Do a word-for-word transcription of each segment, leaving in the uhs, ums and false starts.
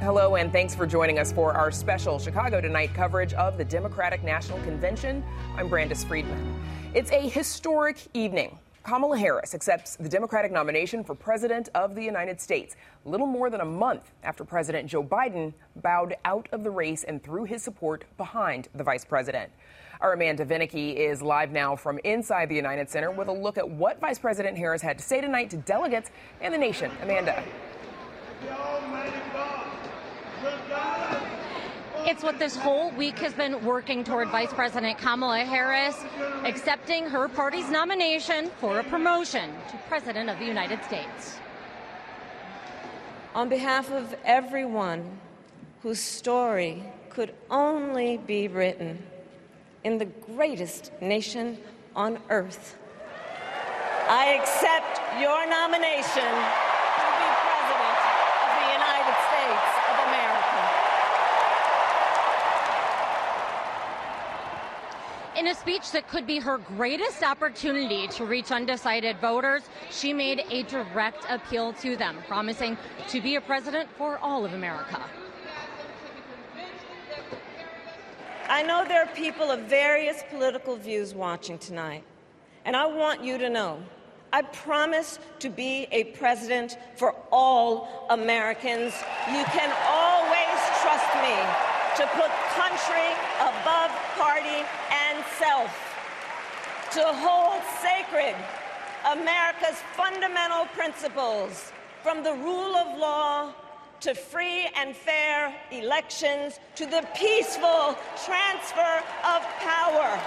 Hello, and thanks for joining us for our special Chicago Tonight coverage of the Democratic National Convention. I'm Brandis Friedman. It's a historic evening. Kamala Harris accepts the Democratic nomination for President of the United States, little more than a month after President Joe Biden bowed out of the race and threw his support behind the vice president. Our Amanda Vinicky is live now from inside the United Center with a look at what Vice President Harris had to say tonight to delegates and the nation. Amanda. It's what this whole week has been working toward. Vice President Kamala Harris accepting her party's nomination for a promotion to President of the United States. On behalf of everyone whose story could only be written in the greatest nation on earth, I accept your nomination to be President of the United States of America. In a speech that could be her greatest opportunity to reach undecided voters, she made a direct appeal to them, promising to be a president for all of America. I know there are people of various political views watching tonight, and I want you to know I promise to be a president for all Americans. You can always trust me to put country above party and self, to hold sacred America's fundamental principles, from the rule of law to free and fair elections to the peaceful transfer of power.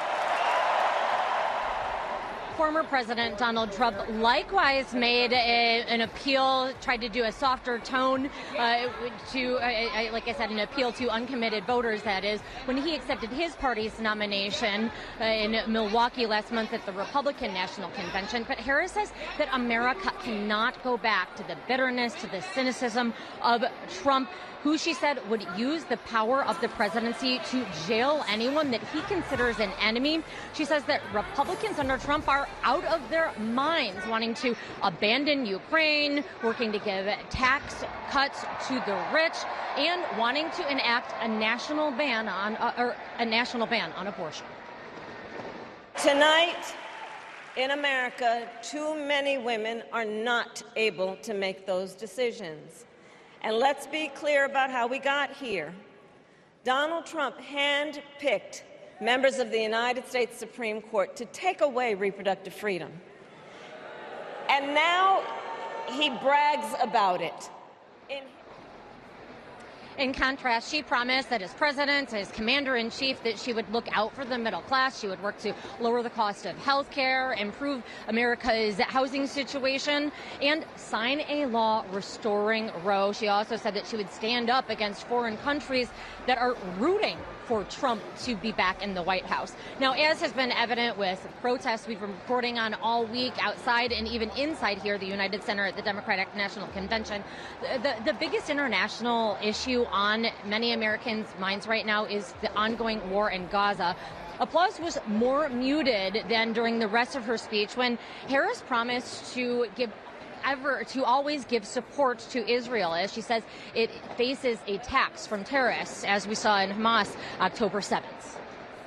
Former President Donald Trump likewise made a, an appeal, tried to do a softer tone uh, to, uh, like I said, an appeal to uncommitted voters, that is, when he accepted his party's nomination uh, in Milwaukee last month at the Republican National Convention. But Harris says that America cannot go back to the bitterness, to the cynicism of Trump, who she said would use the power of the presidency to jail anyone that he considers an enemy. She says that Republicans under Trump are out of their minds, wanting to abandon Ukraine, working to give tax cuts to the rich, and wanting to enact a national ban on uh, or a national ban on abortion. Tonight in America, too many women are not able to make those decisions. And let's be clear about how we got here. Donald Trump handpicked members of the United States Supreme Court to take away reproductive freedom. And now he brags about it. In In contrast, she promised that as president, as commander-in-chief, that she would look out for the middle class. She would work to lower the cost of health care, improve America's housing situation, and sign a law restoring Roe. She also said that she would stand up against foreign countries that are rooting for Trump to be back in the White House. Now, as has been evident with protests we've been reporting on all week outside and even inside here, the United Center at the Democratic National Convention, the, the, the biggest international issue on many Americans' minds right now is the ongoing war in Gaza. Applause was more muted than during the rest of her speech when Harris promised to give ever to always give support to Israel, as she says it faces attacks from terrorists, as we saw in Hamas October seventh.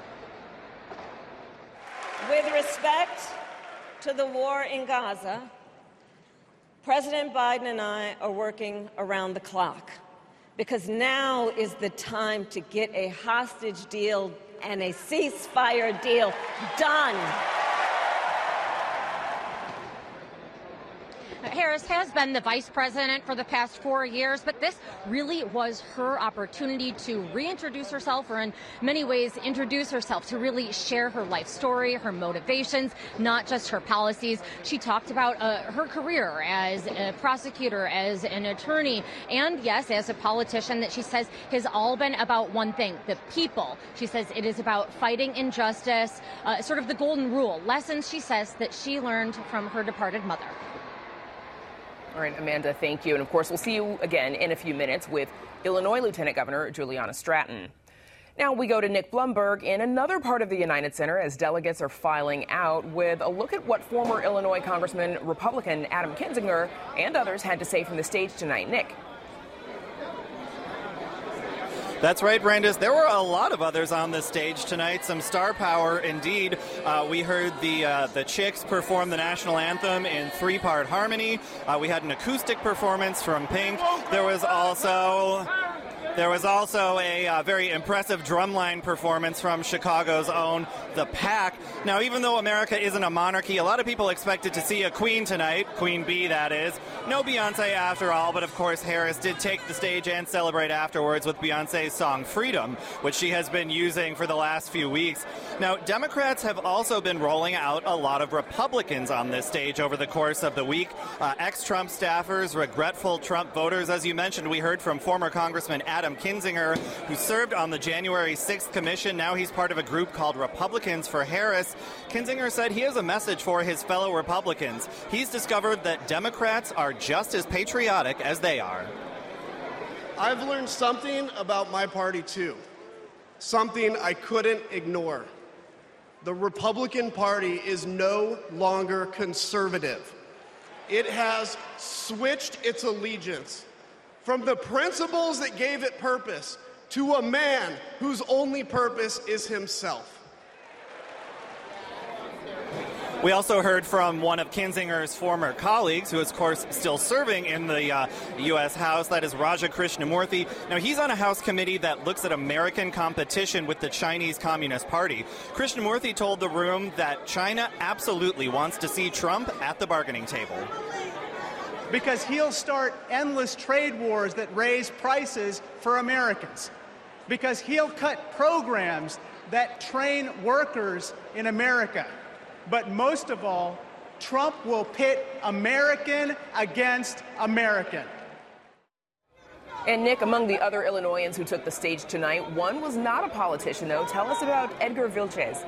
With respect to the war in Gaza, President Biden and I are working around the clock, because now is the time to get a hostage deal and a ceasefire deal done. Harris has been the vice president for the past four years, but this really was her opportunity to reintroduce herself, or in many ways introduce herself, to really share her life story, her motivations, not just her policies. She talked about uh, her career as a prosecutor, as an attorney, and yes, as a politician, that she says has all been about one thing, the people. She says it is about fighting injustice, uh, sort of the golden rule, lessons, she says, that she learned from her departed mother. All right, Amanda, thank you. And of course, we'll see you again in a few minutes with Illinois Lieutenant Governor Juliana Stratton. Now we go to Nick Blumberg in another part of the United Center as delegates are filing out with a look at what former Illinois Congressman Republican Adam Kinzinger and others had to say from the stage tonight. Nick. That's right, Brandis. There were a lot of others on the stage tonight. Some star power, indeed. Uh, we heard the uh, the Chicks perform the national anthem in three-part harmony. Uh, we had an acoustic performance from Pink. There was also... There was also a uh, very impressive drumline performance from Chicago's own The Pack. Now, even though America isn't a monarchy, a lot of people expected to see a queen tonight, Queen Bee, that is. No Beyonce after all, but of course Harris did take the stage and celebrate afterwards with Beyonce's song Freedom, which she has been using for the last few weeks. Now, Democrats have also been rolling out a lot of Republicans on this stage over the course of the week. Uh, ex-Trump staffers, regretful Trump voters. As you mentioned, we heard from former Congressman Adam Adam Kinzinger, who served on the January sixth commission. Now he's part of a group called Republicans for Harris. Kinzinger said he has a message for his fellow Republicans. He's discovered that Democrats are just as patriotic as they are. I've learned something about my party, too. Something I couldn't ignore. The Republican Party is no longer conservative. It has switched its allegiance from the principles that gave it purpose to a man whose only purpose is himself. We also heard from one of Kinzinger's former colleagues, who is, of course, still serving in the uh, U S House. That is Raja Krishnamurthy. Now, he's on a House committee that looks at American competition with the Chinese Communist Party. Krishnamurthy told the room that China absolutely wants to see Trump at the bargaining table. Because he'll start endless trade wars that raise prices for Americans. Because he'll cut programs that train workers in America. But most of all, Trump will pit American against American. And Nick, among the other Illinoisans who took the stage tonight, one was not a politician, though. Tell us about Edgar Vilches.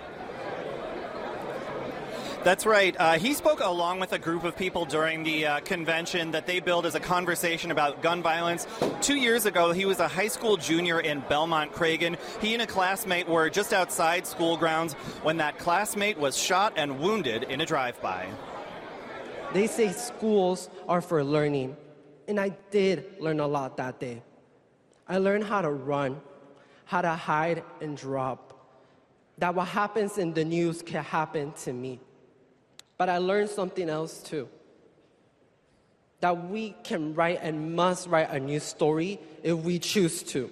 That's right. Uh, he spoke along with a group of people during the uh, convention that they billed as a conversation about gun violence. Two years ago, he was a high school junior in Belmont Cragen. He and a classmate were just outside school grounds when that classmate was shot and wounded in a drive-by. They say schools are for learning, and I did learn a lot that day. I learned how to run, how to hide and drop, that what happens in the news can happen to me. But I learned something else, too, that we can write and must write a new story if we choose to.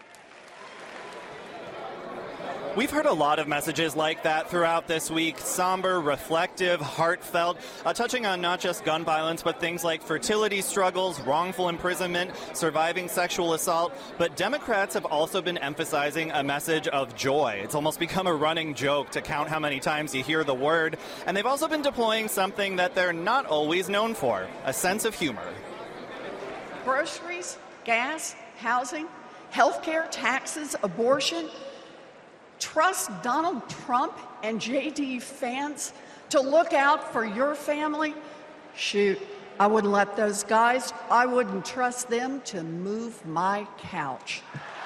We've heard a lot of messages like that throughout this week, somber, reflective, heartfelt, uh, touching on not just gun violence, but things like fertility struggles, wrongful imprisonment, surviving sexual assault. But Democrats have also been emphasizing a message of joy. It's almost become a running joke to count how many times you hear the word. And they've also been deploying something that they're not always known for, a sense of humor. Groceries, gas, housing, health care, taxes, abortion. Trust Donald Trump and J D Vance to look out for your family? Shoot, I wouldn't let those guys, I wouldn't trust them to move my couch.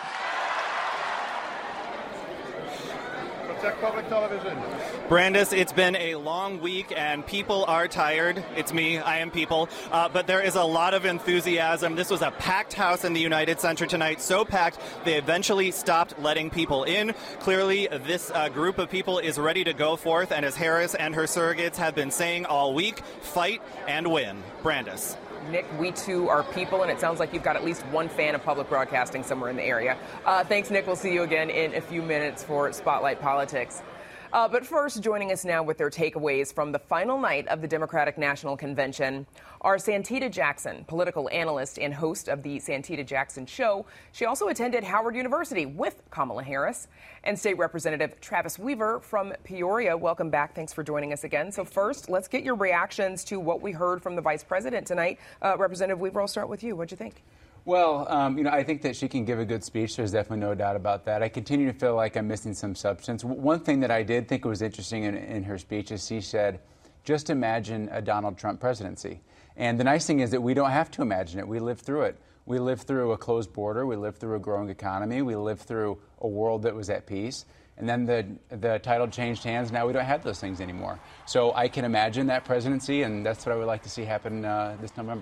Protect public television. Brandis, it's been a long week and people are tired. It's me, I am people. Uh, but there is a lot of enthusiasm. This was a packed house in the United Center tonight, so packed they eventually stopped letting people in. Clearly, this uh, group of people is ready to go forth, and as Harris and her surrogates have been saying all week, fight and win. Brandis. Nick, we too are people, and it sounds like you've got at least one fan of public broadcasting somewhere in the area. Uh, thanks, Nick. We'll see you again in a few minutes for Spotlight Politics. Uh, but first, joining us now with their takeaways from the final night of the Democratic National Convention are Santita Jackson, political analyst and host of the Santita Jackson Show. She also attended Howard University with Kamala Harris, and State Representative Travis Weaver from Peoria. Welcome back. Thanks for joining us again. So first, let's get your reactions to what we heard from the Vice President tonight. Uh, Representative Weaver, I'll start with you. What'd you think? Well, um, you know, I think that she can give a good speech. There's definitely no doubt about that. I continue to feel like I'm missing some substance. W- one thing that I did think was interesting in, in her speech is she said, just imagine a Donald Trump presidency. And the nice thing is that we don't have to imagine it. We lived through it. We lived through a closed border. We lived through a growing economy. We lived through a world that was at peace. And then the the title changed hands. Now we don't have those things anymore. So I can imagine that presidency, and that's what I would like to see happen uh, this November.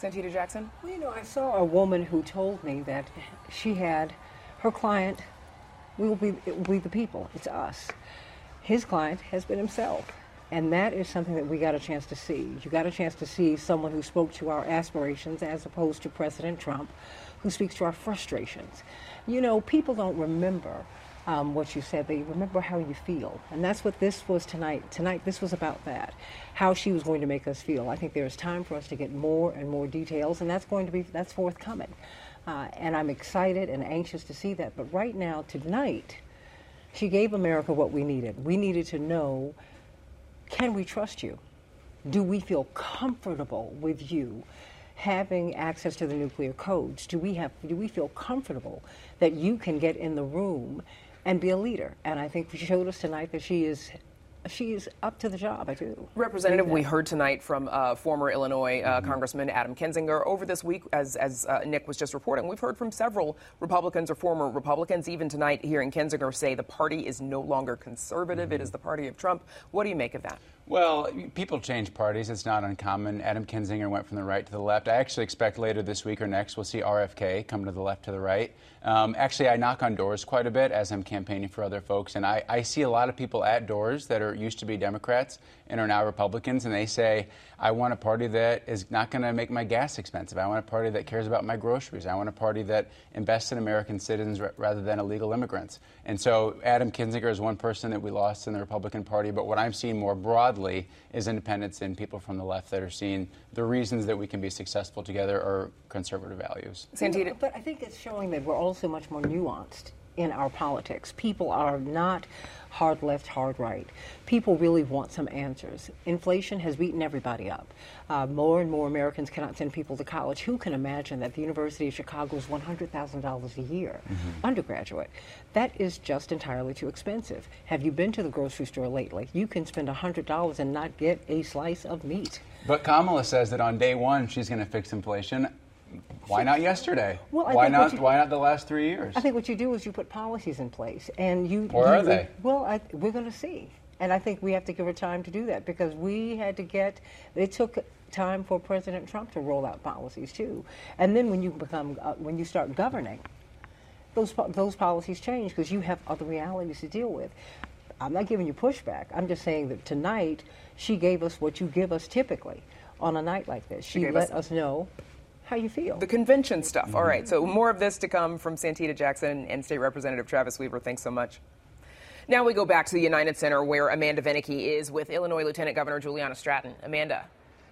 Santita Jackson? Well, you know, I saw a woman who told me that she had her client, we will be, it will be the people, it's us. His client has been himself. And that is something that we got a chance to see. You got a chance to see someone who spoke to our aspirations as opposed to President Trump, who speaks to our frustrations. You know, people don't remember um, what you said. They remember how you feel. And that's what this was tonight. Tonight, this was about that, how she was going to make us feel. I think there's time for us to get more and more details, and that's going to be, that's forthcoming. Uh, and I'm excited and anxious to see that. But right now, tonight, she gave America what we needed. We needed to know, can we trust you? Do we feel comfortable with you having access to the nuclear codes? Do we have? Do we feel comfortable that you can get in the room and be a leader? And I think she showed us tonight that she is. She is up to the job, I do. Representative, we heard tonight from uh, former Illinois uh, mm-hmm. Congressman Adam Kinzinger. Over this week, as, as uh, Nick was just reporting, we've heard from several Republicans or former Republicans, even tonight hearing Kinzinger say the party is no longer conservative. Mm-hmm. It is the party of Trump. What do you make of that? Well, people change parties. It's not uncommon. Adam Kinzinger went from the right to the left. I actually expect later this week or next we'll see R F K come to the left to the right. Um, actually, I knock on doors quite a bit as I'm campaigning for other folks, and I, I see a lot of people at doors that are used to be Democrats and are now Republicans, and they say, I want a party that is not going to make my gas expensive. I want a party that cares about my groceries. I want a party that invests in American citizens r- rather than illegal immigrants. And so Adam Kinzinger is one person that we lost in the Republican Party, but what I'm seeing more broadly is independents and people from the left that are seeing the reasons that we can be successful together are conservative values. Santita. But I think it's showing that we're also much more nuanced in our politics. People are not hard left, hard right. People really want some answers. Inflation has beaten everybody up. Uh, more and more Americans cannot send people to college. Who can imagine that the University of Chicago is one hundred thousand dollars a year, mm-hmm. undergraduate? That is just entirely too expensive. Have you been to the grocery store lately? You can spend one hundred dollars and not get a slice of meat. But Kamala says that on day one she's going to fix inflation. Why not yesterday? Well, I why think not? You, why not the last three years? I think what you do is you put policies in place, and you. Or you, are they? Well, I, we're going to see, and I think we have to give her time to do that because we had to get. It took time for President Trump to roll out policies too, and then when you become uh, when you start governing, those those policies change because you have other realities to deal with. I'm not giving you pushback. I'm just saying that tonight she gave us what you give us typically on a night like this. She, she let us, us know how you feel. The convention stuff. Mm-hmm. All right. So more of this to come from Santita Jackson and State Representative Travis Weaver. Thanks so much. Now we go back to the United Center where Amanda Vinicky is with Illinois Lieutenant Governor Juliana Stratton. Amanda.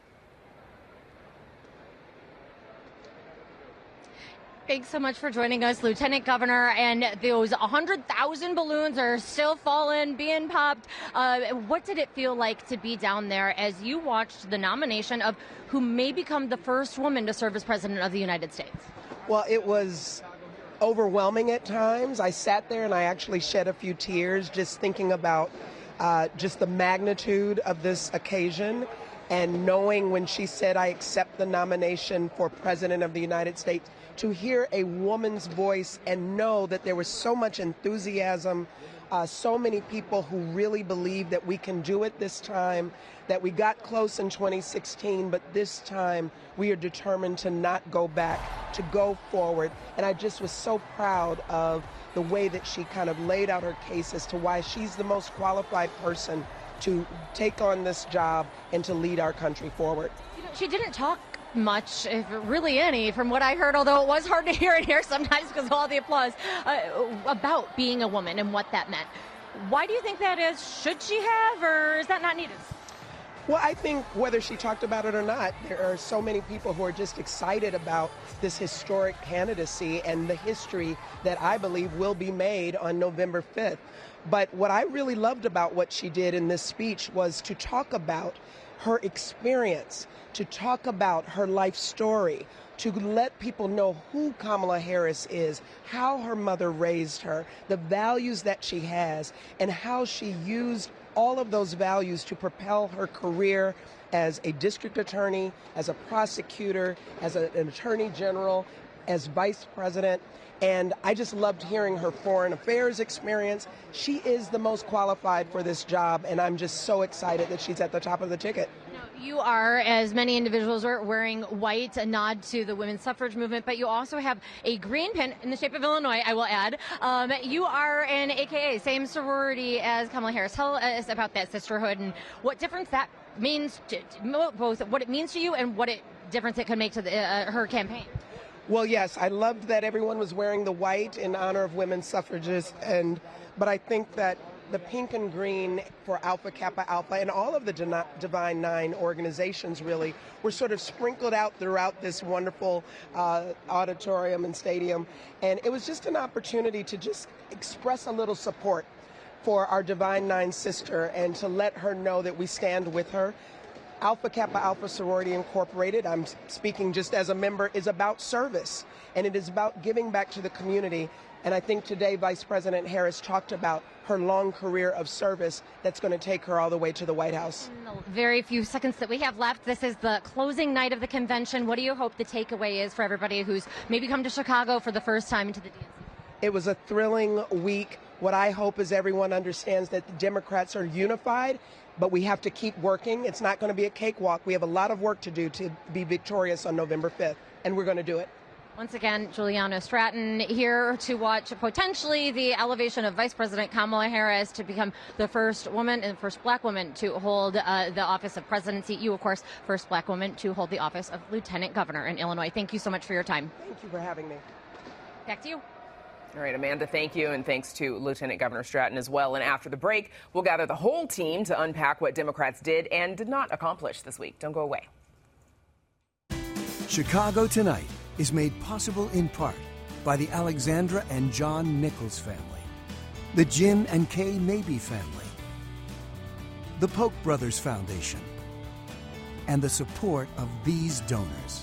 Thanks so much for joining us, Lieutenant Governor. And those one hundred thousand balloons are still falling, being popped. Uh, what did it feel like to be down there as you watched the nomination of who may become the first woman to serve as President of the United States? Well, it was overwhelming at times. I sat there and I actually shed a few tears just thinking about uh, just the magnitude of this occasion. And knowing when she said, I accept the nomination for President of the United States, to hear a woman's voice and know that there was so much enthusiasm, uh, so many people who really believe that we can do it this time, that we got close in twenty sixteen, but this time we are determined to not go back, to go forward. And I just was so proud of the way that she kind of laid out her case as to why she's the most qualified person to take on this job and to lead our country forward. You know, she didn't talk much, if really any, from what I heard, although it was hard to hear in here sometimes because of all the applause, uh, about being a woman and what that meant. Why do you think that is? Should she have, or is that not needed? Well, I think whether she talked about it or not, there are so many people who are just excited about this historic candidacy and the history that I believe will be made on November fifth. But what I really loved about what she did in this speech was to talk about her experience, to talk about her life story, to let people know who Kamala Harris is, how her mother raised her, the values that she has, and how she used all of those values to propel her career as a district attorney, as a prosecutor, as a, an attorney general, as vice president. And I just loved hearing her foreign affairs experience. She is the most qualified for this job, and I'm just so excited that she's at the top of the ticket. Now, You are, as many individuals are, wearing white, a nod to the women's suffrage movement, but you also have a green pin in the shape of Illinois, I will add. Um, you are an A K A, same sorority as Kamala Harris. Tell us about that sisterhood and what difference that means, to, both what it means to you and what it difference it could make to the, uh, her campaign. Well, yes, I loved that everyone was wearing the white in honor of women's suffragists, and but I think that the pink and green for Alpha Kappa Alpha and all of the Divine Nine organizations really were sort of sprinkled out throughout this wonderful uh, auditorium and stadium. And it was just an opportunity to just express a little support for our Divine Nine sister and to let her know that we stand with her. Alpha Kappa Alpha Sorority Incorporated, I'm speaking just as a member, is about service, and it is about giving back to the community. And I think today Vice President Harris talked about her long career of service that's going to take her all the way to the White House. In the very few seconds that we have left, this is the closing night of the convention. What do you hope the takeaway is for everybody who's maybe come to Chicago for the first time into the D N C? It was a thrilling week. What I hope is everyone understands that the Democrats are unified, but we have to keep working. It's not going to be a cakewalk. We have a lot of work to do to be victorious on November fifth, and we're going to do it. Once again, Juliana Stratton here to watch potentially the elevation of Vice President Kamala Harris to become the first woman and first black woman to hold uh, the office of presidency. You, of course, first black woman to hold the office of lieutenant governor in Illinois. Thank you so much for your time. Thank you for having me. Back to you. All right, Amanda, thank you, and thanks to Lieutenant Governor Stratton as well. And after the break, we'll gather the whole team to unpack what Democrats did and did not accomplish this week. Don't go away. Chicago Tonight is made possible in part by the Alexandra and John Nichols family, the Jim and Kay Mabee family, the Polk Brothers Foundation, and the support of these donors.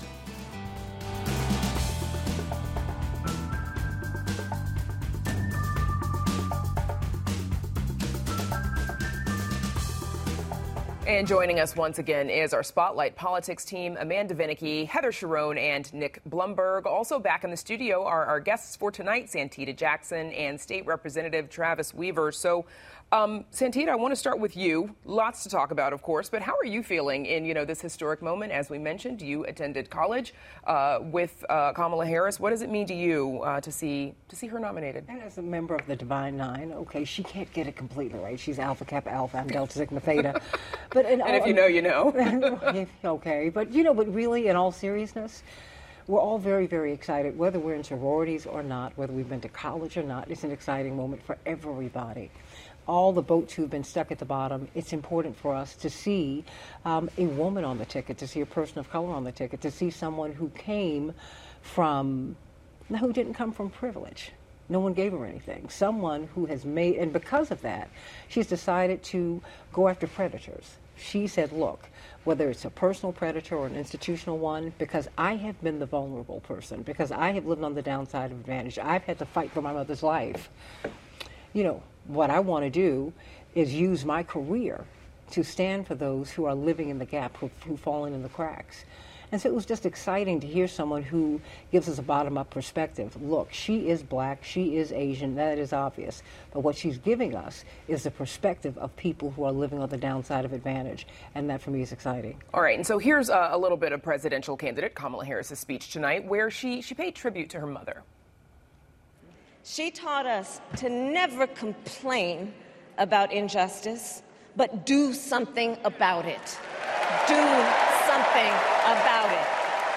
And joining us once again is our Spotlight Politics team, Amanda Vinicky, Heather Cherone, and Nick Blumberg. Also back in the studio are our guests for tonight, Santita Jackson and State Representative Travis Weaver. So, um, Santita, I want to start with you. Lots to talk about, of course, but how are you feeling in, you know, this historic moment? As we mentioned, you attended college uh, with uh, Kamala Harris. What does it mean to you uh, to see to see her nominated? And as a member of the Divine Nine, okay, she can't get it completely right. She's Alpha Kappa Alpha, I'm Delta Sigma Theta. But in, and if you know, you know. Okay, but you know, but really, in all seriousness, we're all very, very excited, whether we're in sororities or not, whether we've been to college or not. It's an exciting moment for everybody. All the boats who've been stuck at the bottom, it's important for us to see um, a woman on the ticket, to see a person of color on the ticket, to see someone who came from, who didn't come from privilege. No one gave her anything. Someone who has made, and because of that, she's decided to go after predators. She said, look, whether it's a personal predator or an institutional one, because I have been the vulnerable person, because I have lived on the downside of advantage, I've had to fight for my mother's life. You know, what I want to do is use my career to stand for those who are living in the gap, who, who've fallen in the cracks. And so it was just exciting to hear someone who gives us a bottom-up perspective. Look, she is black, she is Asian, that is obvious. But what she's giving us is the perspective of people who are living on the downside of advantage. And that, for me, is exciting. All right, and so here's a, a little bit of presidential candidate Kamala Harris's speech tonight, where she, she paid tribute to her mother. She taught us to never complain about injustice, but do something about it. Do something about it.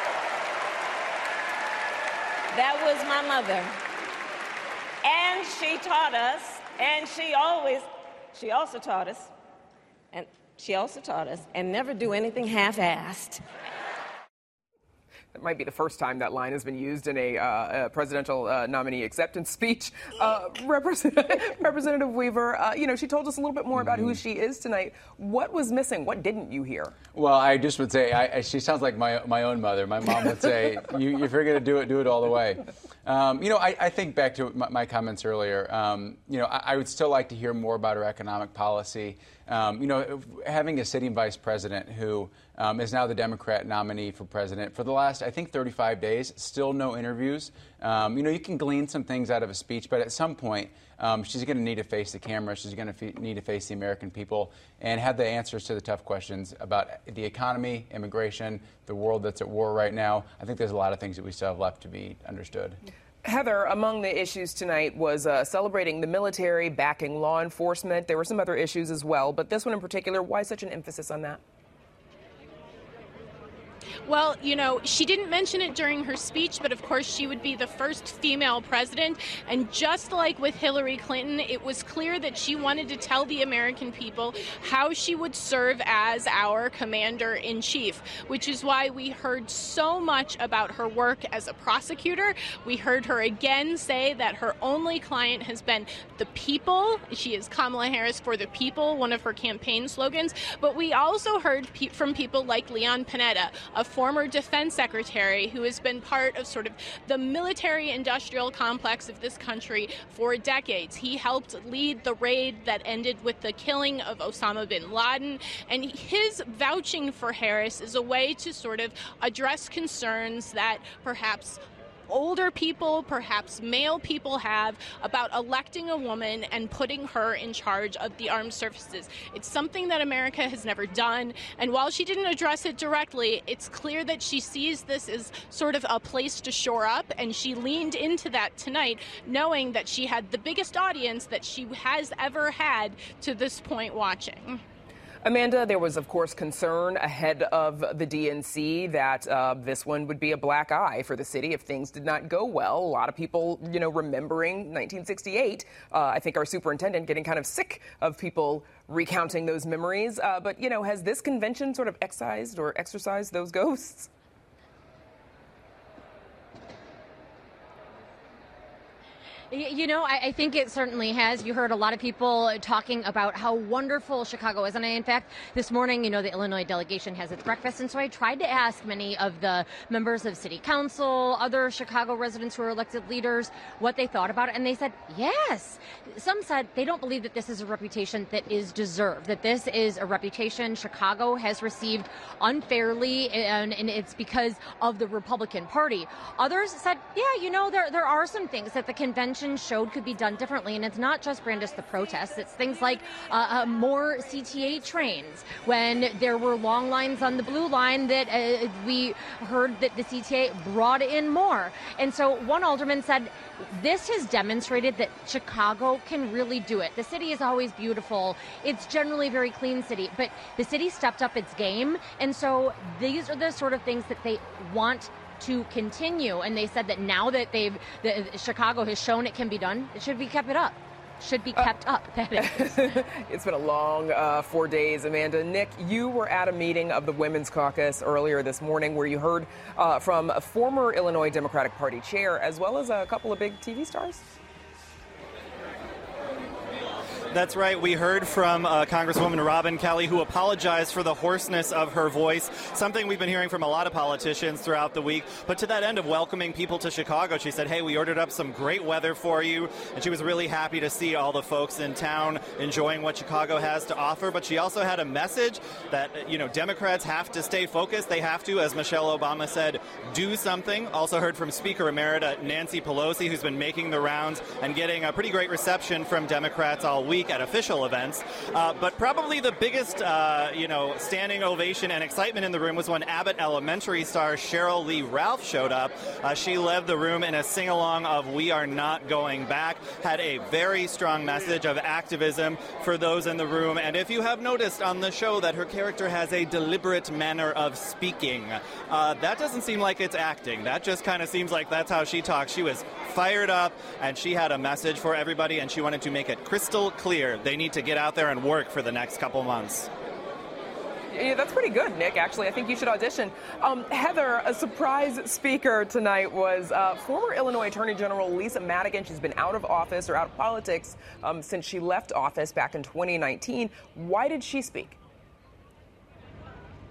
That was my mother. And she taught us, and she always, she also taught us, and she also taught us, and never do anything half-assed. That might be the first time that line has been used in a, uh, a presidential uh, nominee acceptance speech. Uh, Representative, Representative Weaver, uh, you know, she told us a little bit more about mm-hmm. who she is tonight. What was missing? What didn't you hear? Well, I just would say I, I, she sounds like my my own mother. My mom would say, you, if you're going to do it, do it all the way. Um, you know, I, I think back to my, my comments earlier. Um, you know, I, I would still like to hear more about her economic policy. Um, you know, having a sitting vice president who um, is now the Democrat nominee for president for the last, I think, thirty-five days, still no interviews. Um, you know, you can glean some things out of a speech, but at some point, um, she's going to need to face the camera. She's going to need to face the American people and have the answers to the tough questions about the economy, immigration, the world that's at war right now. I think there's a lot of things that we still have left to be understood. Heather, among the issues tonight was uh, celebrating the military, backing law enforcement. There were some other issues as well, but this one in particular, why such an emphasis on that? Well, you know, she didn't mention it during her speech, but of course she would be the first female president. And just like with Hillary Clinton, it was clear that she wanted to tell the American people how she would serve as our commander-in-chief, which is why we heard so much about her work as a prosecutor. We heard her again say that her only client has been the people. She is Kamala Harris for the people, one of her campaign slogans. But we also heard pe- from people like Leon Panetta, a former defense secretary who has been part of sort of the military-industrial complex of this country for decades. He helped lead the raid that ended with the killing of Osama bin Laden, and his vouching for Harris is a way to sort of address concerns that perhaps older people, perhaps male people have about electing a woman and putting her in charge of the armed services. It's something that America has never done. And while she didn't address it directly, it's clear that she sees this as sort of a place to shore up. And she leaned into that tonight, knowing that she had the biggest audience that she has ever had to this point watching. Amanda, there was, of course, concern ahead of the D N C that uh, this one would be a black eye for the city if things did not go well. A lot of people, you know, remembering nineteen sixty-eight, uh, I think our superintendent getting kind of sick of people recounting those memories. Uh, but, you know, has this convention sort of excised or exorcised those ghosts? You know, I, I think it certainly has. You heard a lot of people talking about how wonderful Chicago is. And I, in fact, this morning, you know, the Illinois delegation has its breakfast. And so I tried to ask many of the members of city council, other Chicago residents who are elected leaders, what they thought about it. And they said, yes. Some said they don't believe that this is a reputation that is deserved, that this is a reputation Chicago has received unfairly, and, and it's because of the Republican Party. Others said, yeah, you know, there, there are some things that the convention showed could be done differently, and it's not just, Brandis, the protests. It's things like uh, uh, more C T A trains. When there were long lines on the blue line, that uh, we heard that the C T A brought in more. And so one alderman said, this has demonstrated that Chicago can really do it. The city is always beautiful. It's generally a very clean city, but the city stepped up its game. And so these are the sort of things that they want to continue, and they said that now that they've the, Chicago has shown it can be done, it should be kept it up. Should be kept uh, up. That is. It's been a long uh, four days, Amanda. Nick, you were at a meeting of the Women's Caucus earlier this morning where you heard uh, from a former Illinois Democratic Party chair as well as a couple of big T V stars. That's right. We heard from uh, Congresswoman Robin Kelly, who apologized for the hoarseness of her voice, something we've been hearing from a lot of politicians throughout the week. But to that end of welcoming people to Chicago, she said, hey, we ordered up some great weather for you. And she was really happy to see all the folks in town enjoying what Chicago has to offer. But she also had a message that, you know, Democrats have to stay focused. They have to, as Michelle Obama said, do something. Also heard from Speaker Emerita Nancy Pelosi, who's been making the rounds and getting a pretty great reception from Democrats all week at official events. Uh, but probably the biggest, uh, you know, standing ovation and excitement in the room was when Abbott Elementary star Cheryl Lee Ralph showed up. Uh, she led the room in a sing-along of We Are Not Going Back, had a very strong message of activism for those in the room. And if you have noticed on the show that her character has a deliberate manner of speaking, uh, that doesn't seem like it's acting. That just kind of seems like that's how she talks. She was fired up, and she had a message for everybody, and she wanted to make it crystal clear they need to get out there and work for the next couple months. Yeah, that's pretty good, Nick. Actually, I think you should audition. Um, Heather, a surprise speaker tonight was uh, former Illinois Attorney General Lisa Madigan. She's been out of office or out of politics um, since she left office back in twenty nineteen. Why did she speak?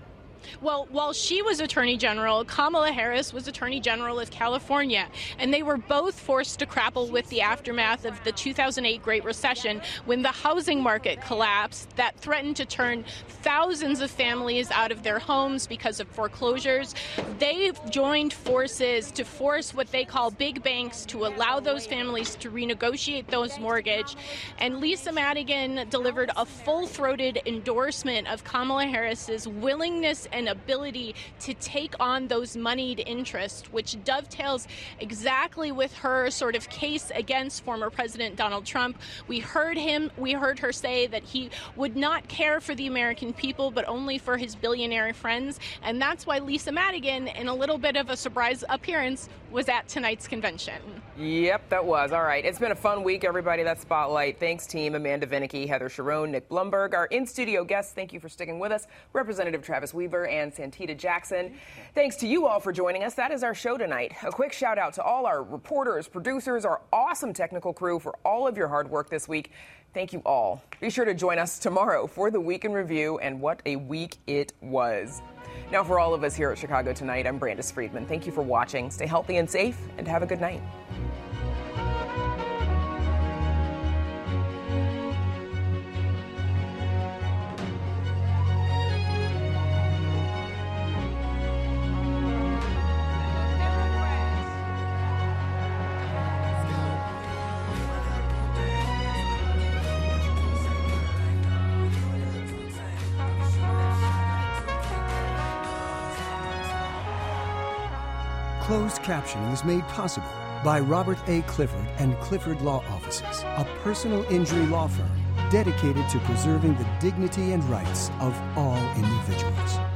Well, while she was Attorney General, Kamala Harris was Attorney General of California, and they were both forced to grapple with the aftermath of the two thousand eight Great Recession when the housing market collapsed that threatened to turn thousands of families out of their homes because of foreclosures. They joined forces to force what they call big banks to allow those families to renegotiate those mortgages, and Lisa Madigan delivered a full-throated endorsement of Kamala Harris's willingness and ability to take on those moneyed interests, which dovetails exactly with her sort of case against former President Donald Trump. We heard him, we heard her say that he would not care for the American people, but only for his billionaire friends. And that's why Lisa Madigan, in a little bit of a surprise appearance, was at tonight's convention. Yep, that was. All right. It's been a fun week, everybody. That's Spotlight. Thanks, team. Amanda Vinicky, Heather Sharon, Nick Blumberg. Our in-studio guests, thank you for sticking with us. Representative Travis Weaver and Santita Jackson. Thanks to you all for joining us. That is our show tonight. A quick shout out to all our reporters, producers, our awesome technical crew for all of your hard work this week. Thank you all. Be sure to join us tomorrow for the Week in Review, and what a week it was. Now, for all of us here at Chicago Tonight, I'm Brandis Friedman. Thank you for watching. Stay healthy and safe, and have a good night. Closed captioning is made possible by Robert A. Clifford and Clifford Law Offices, a personal injury law firm dedicated to preserving the dignity and rights of all individuals.